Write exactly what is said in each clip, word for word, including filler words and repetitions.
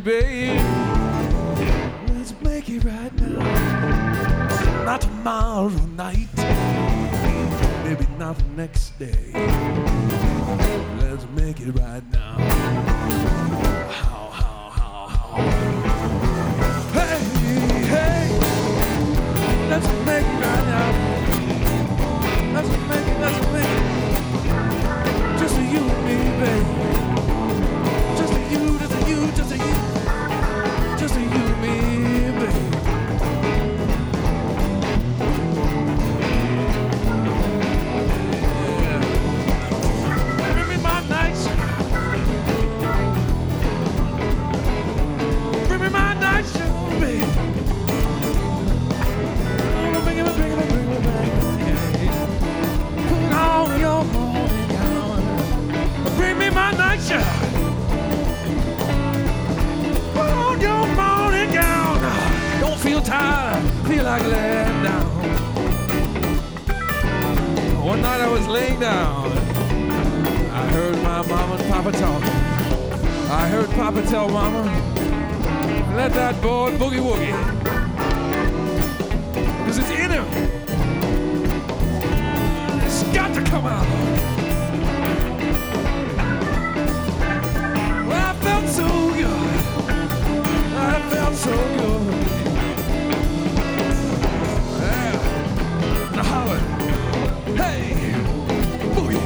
babe. Let's make it right now. Not tomorrow night, maybe not the next day. Let's make it right now. How, how, how, how. Hey, hey, let's make it right now. Let's make it, let's make it. Just for you and me, babe. Just for you, just for you, just for you. Just for you and me, babe. Feel like laying down. One night I was laying down. I heard my mama and papa talking. I heard papa tell mama, let that boy boogie woogie. Because it's in him. It's got to come out. Well, I felt so good. I felt so good. Hey, boogie.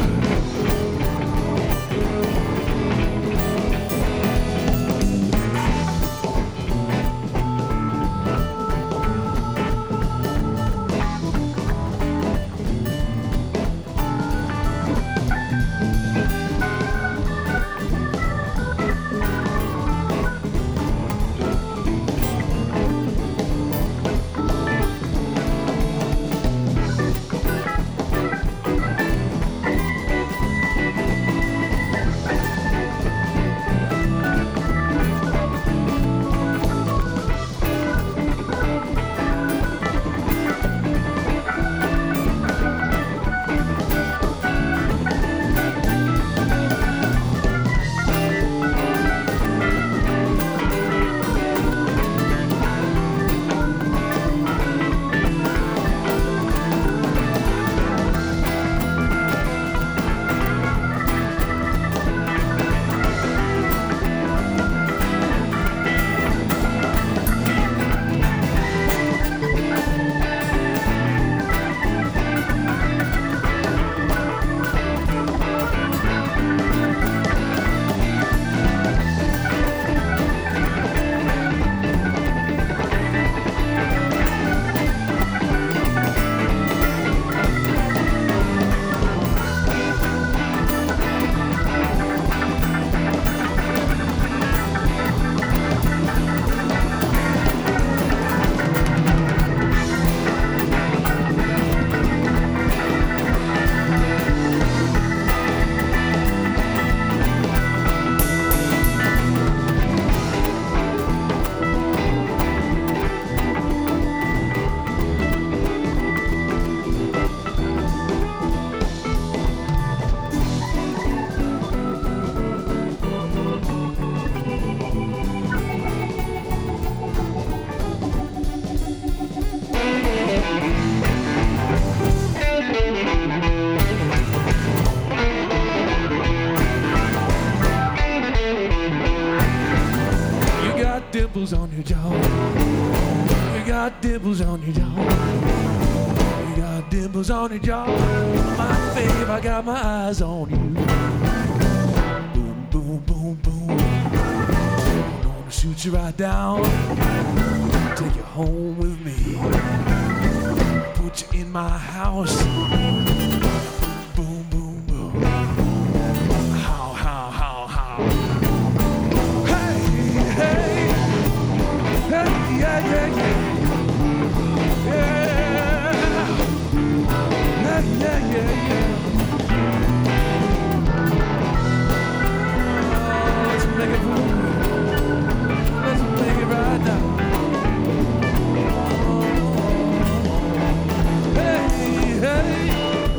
Dimples on your jaw. You got dimples on your jaw. You got dimples on your jaw. My babe, I got my eyes on you. Boom, boom, boom, boom. I'm gonna shoot you right down. Take you home with me. Put you in my house. Boom, boom, boom. How, how, how, how. Hey, hey. Hey, yeah, yeah, yeah. Yeah. Yeah, yeah, yeah, yeah. Oh, let's make it move. Let's make it right now. Oh, hey, hey.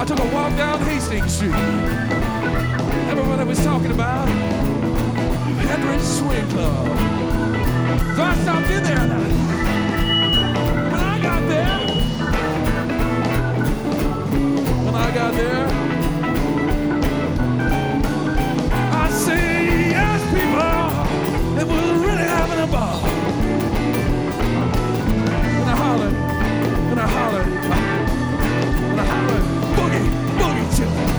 I took a walk down Hastings Street. Everybody was talking about Henry's Swing Club. So I stopped in there now. When I got there, when I got there, I see, yes, people, it was really having a ball. And I hollered, and I hollered, and I hollered, boogie, boogie children.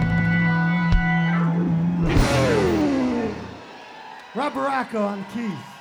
Rob Baracco on keys.